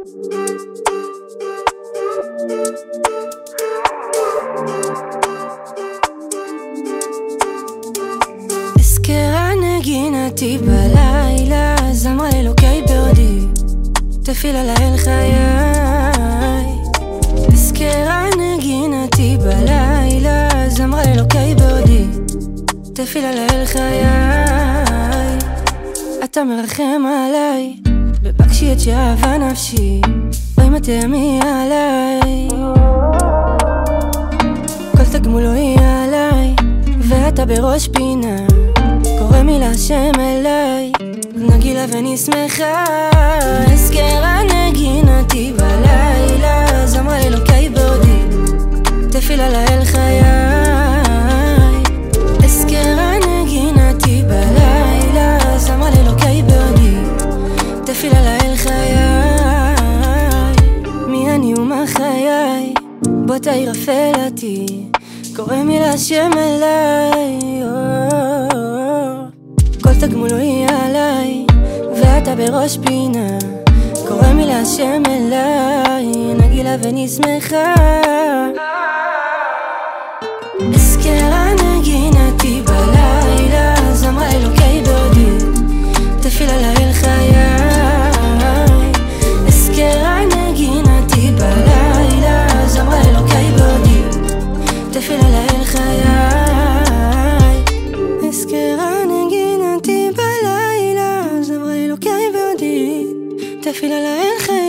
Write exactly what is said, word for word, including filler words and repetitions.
הזכרה נגינתי בלילה, זמרה אלוקי בעודי, תפילה לאל חיי. הזכרה נגינתי בלילה, זמרה אלוקי בעודי, תפילה לאל חיי. אתה מרחם עליי, בבקשי את שאהבה נפשי, ואם תאמי עליי, כל תגמול לא יהיה עליי, ואתה בראש פינה, קורא מילה שם אליי, נגילה ואני שמחה. הזכרה נגינתי בלילה, זמרה אלוקי בעודי, תפילה לאל חיי. הזכרה נגינתי בלילה, זמרה אלוקי בעודי, תפילה לאל חיי. מי אני ומה חיי, בוא תאיר אפלתי, קורא מילה שם אליי, כל תגמול לא יהיה עליי, ואתה בראש פינה, קורא מילה שם אליי, נגילה ואני שמחה. הזכרה נגינתי בלילה, זמרה אלוקי בעודי, תפילה לאל חיי. הזכרה נגינתי בלילה, זמרה אלוקי בעודי, תפילה לאל חיי. הזכרה נגינתי בלילה, זמרה אלוקי בעודי, תפילה לאל חיי.